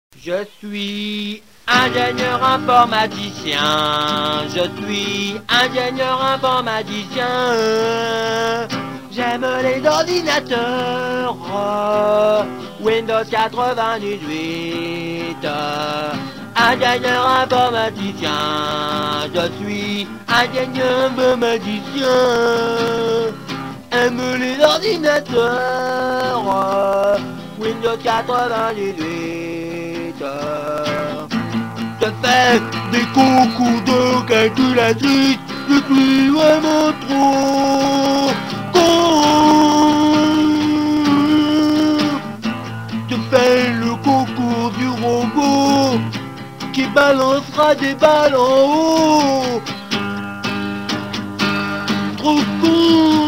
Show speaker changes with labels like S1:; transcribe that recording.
S1: Je suis ingénieur informaticien. Je suis ingénieur informaticien. J'aime les ordinateurs. Windows 98. Ingénieur informaticien. Je suis ingénieur informaticien. Aime les ordinateurs. Windows 98. Je fais des concours de calculatrice. Je suis vraiment trop con. Je fais le concours du robot qui balancera des balles en haut. Trop con.